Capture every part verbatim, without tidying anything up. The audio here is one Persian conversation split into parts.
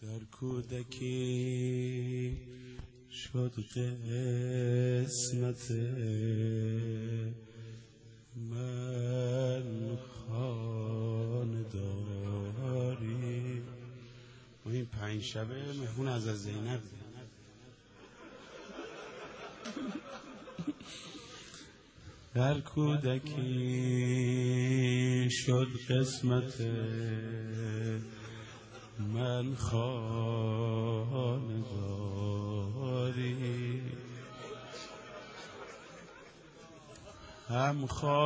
در کودکی شد قسمت من خانداری. ما این پنج شبه مهمون از از زینب در کودکی شد قسمت من خانداری، هم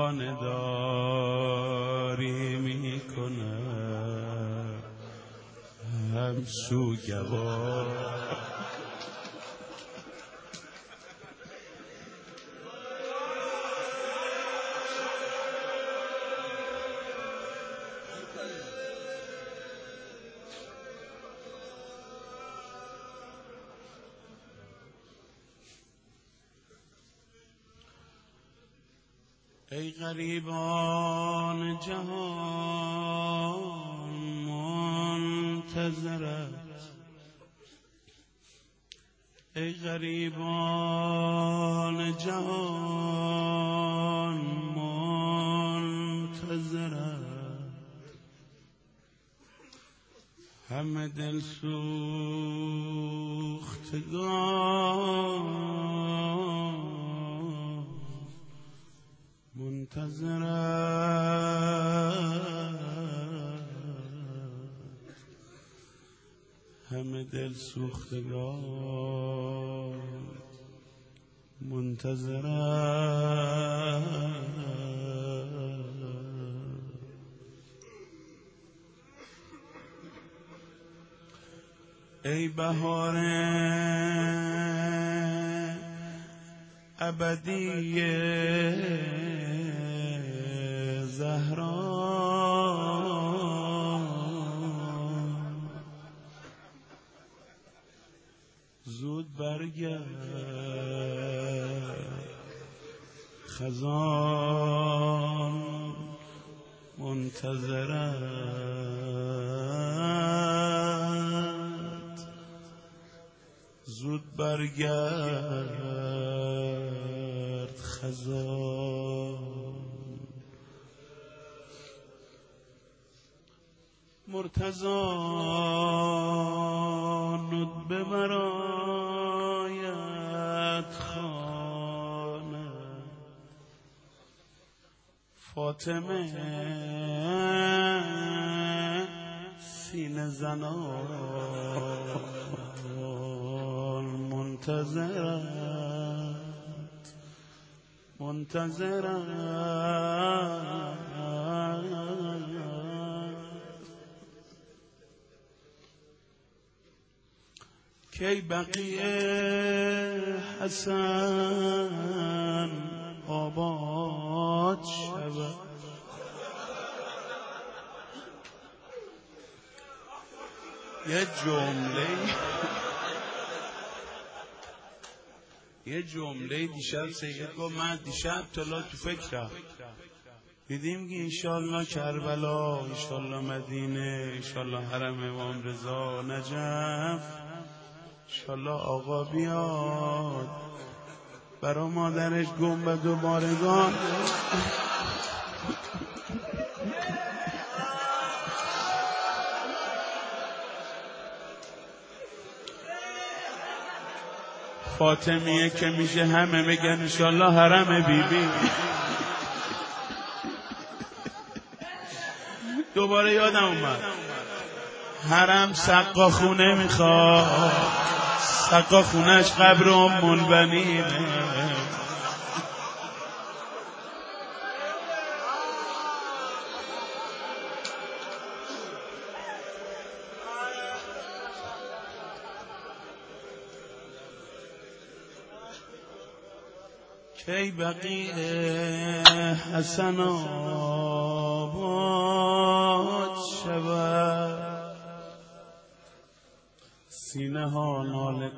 خانداری می کنم هم سوگوار. ای غریبان جهان منتظرت، ای غریبان جهان منتظرت، همه دل سوختگان منتظرت، همه دل سوختگان منتظرت. ای بهار ابدی زهرا، زود برگرد خزان منتظرت، زود برگرد خزان. مرتضی ندبه برایت خانه، فاطمه سینه زنان منتظرت، منتظرت. کی بقیه حسن آباد شود، یه جمله یه جمله دیشب سید گفت، من دیشب طلا تو فکرم دیدیم که انشالله کربلا، انشالله مدینه، انشالله حرم امام رضا، نجف، انشالله آقا بیاد برا مادرش گنبد و بارگان. فاطمیه که میشه همه بگن انشالله حرم بی بی. دوباره یادم اومد حرم سقا خونه میخواد، سقا خونش قبر ام البنینه. کی بقیه حسن آباد شود، سینه ها ناله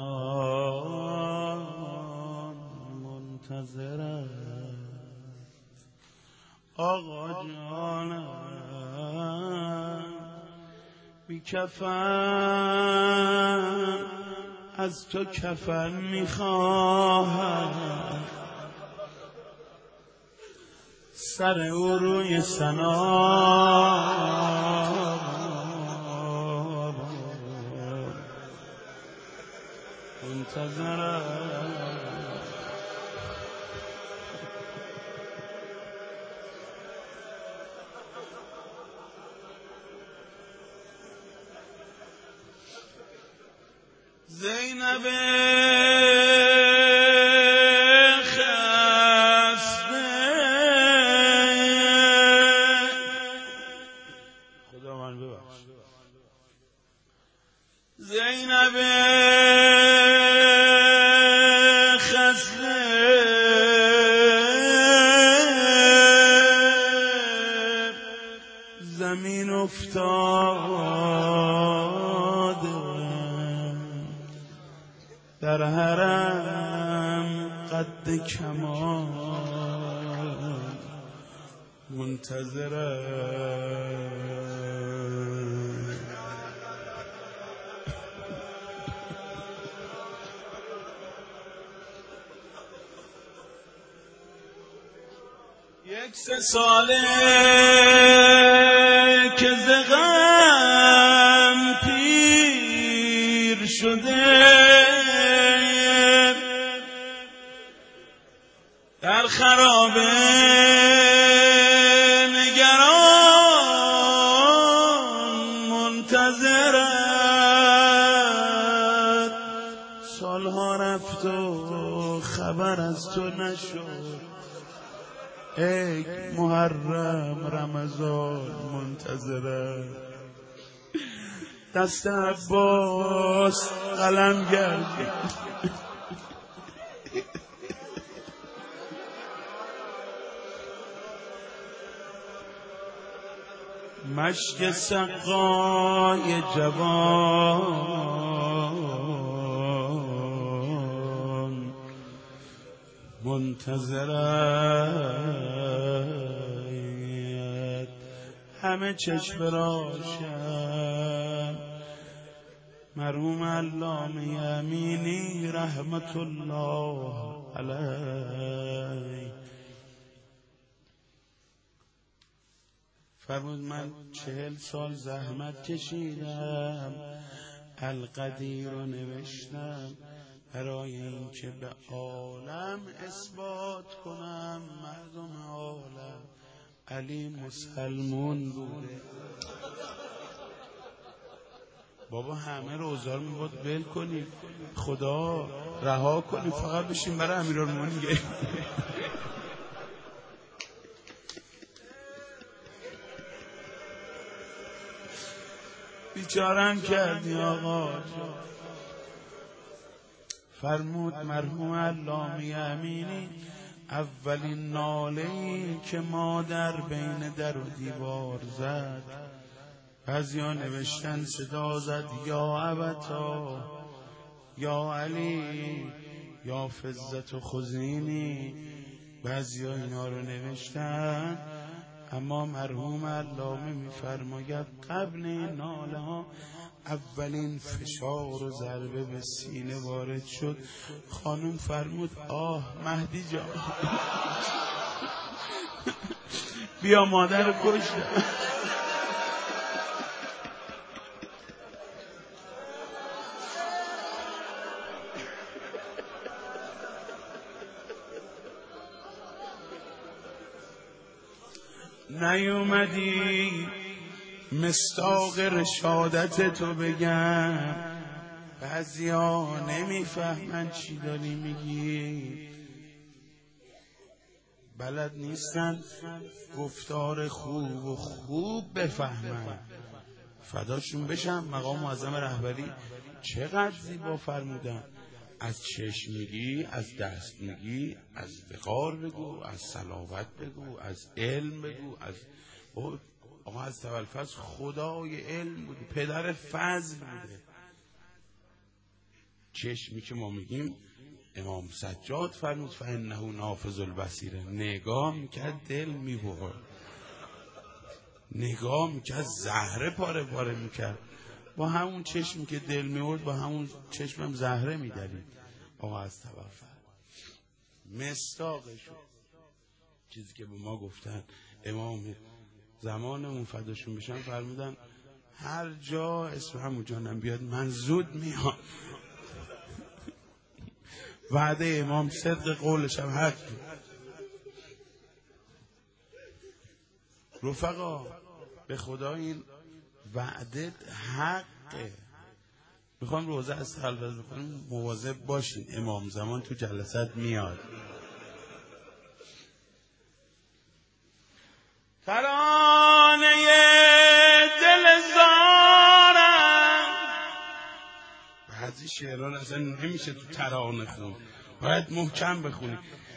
کنان منتظرت، آقا جانم بی کفن از تو کفن میخواهم، سر او روی سنام منتظرم. زینب خسته خدا من ببخش، زینب خسته زمین افتاده، در حرم قد کمال منتظرم. یک سه ساله که ز غم پیر شده، در خرابه نگران منتظرت، سالها رفت و خبر از تو نشد، ای محرم رمضان منتظرت. دست عباس قلم گردید، مشک سقای جوان منتظرت، همه چشم راشم مرحوم علامه یمینی رحمت الله علیه فرمود من چهل سال زحمت کشیدم، القدیر رو نوشتم برای اینکه به عالم اثبات کنم مردم عالم علی مسلمون بوده. بابا همه روزار میبود بل کنیم، خدا رها کنیم، فقط بشیم برای امیرالمومنین گه بیچارم کردی آقا. فرمود مرحوم علامه یمینی اولین ناله‌ای که مادر بین در و دیوار زد، بعضیا نوشتن صدا زد یا ابتا یا علی یا فزت و خزینی، بعضیا اینا رو نوشتن، اما مرحوم علامه می‌فرماید قبل این ناله ها اولین فشار و ضربه به سینه وارد شد، خانم فرمود آه مهدی جان بیا مادر رو کشتم. نیومدی مصداق رشادت تو بگم، بعضیا نمیفهمن چی داری میگی، بلد نیستن گفتار خوب و خوب بفهمن. فداشون بشم مقام معظم رهبری چقدر زیبا فرمودن، از چشم میگی، از دست میگی، از وقار بگو، از صلابت بگو، از علم بگو، از آقا از تولفظ خدای علم بوده، پدر فضل بوده. چشمی که ما میگیم امام سجاد فرمود فانه نافذ البصیر، نگاه میکرد دل میبرد، نگاه میکرد زهره پاره پاره میکرد. با همون چشمی که دل میورد با همون چشمم زهره میدارید. آقا از توفر مصداقشون چیزی که به ما گفتن امام زمانمون فداشون بشن فرمودن هر جا اسم همون جانم بیاد من زود میام. وعده امام صدق قولش هم حق. رفقا به خدا این وعده حقه. میخوام روزه از خلوت بکنیم مواظب باشین امام زمان تو جلسات میاد. ترانه دل زارم بعضی شعران اصلا نمیشه تو ترانه خون، باید محکم بخونی.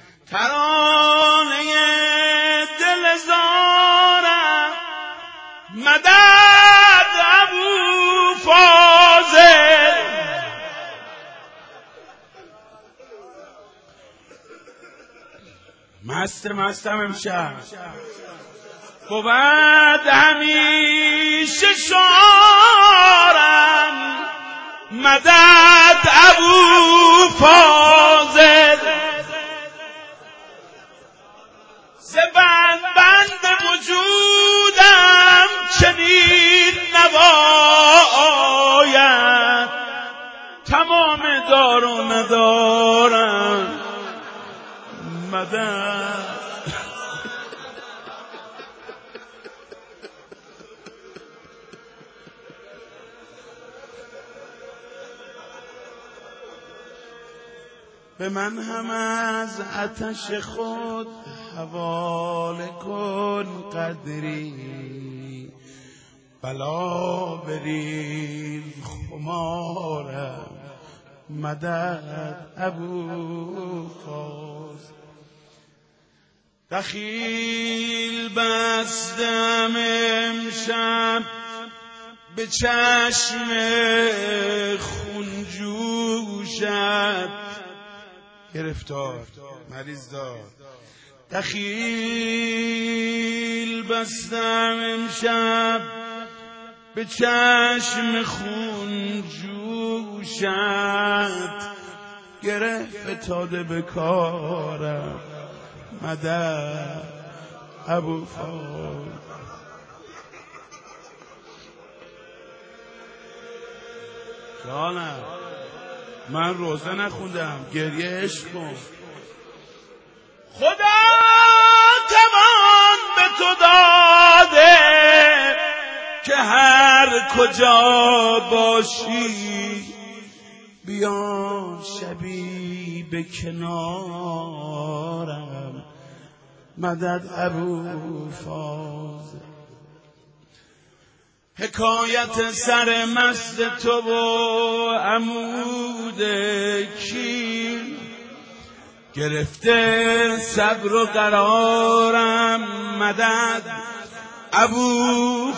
ترانه دل زارم مدد ابو فاضل مست مستم امشب بود همیشه شارم مدد ابو فاضل زبان بند وجودم چنین نباید تمام دار و ندارم مدد به من هم از آتش خود حواله کن قدری بلا بریز خمارم مدد ابو فاضل دخیل بستم امشب به چشم خونجوشت گرفتار مریض دار دخیل بستم امشب به چشم خون جوشت گرفت فتاده به کارم مدد ابو فاضل جانم من روزه نخوندم گریه عشق کن. خدا توان به تو داده که هر کجا باشی بیا شبی به کنارم مدد ابو فاضل حکایت سر مست تو و عمود کی گرفته صبر و قرارم مدد ابو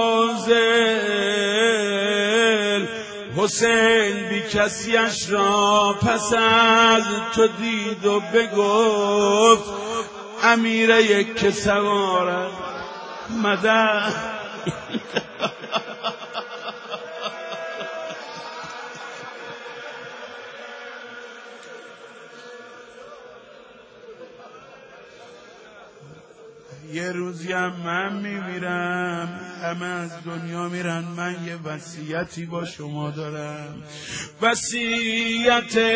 فاضل حسین بی کسیش را پس از تو دید و بگفت امیر یک سوارم مدد یه روزی هم من میمیرم همه از دنیا میرن من یه وصیتی با شما دارم وصیت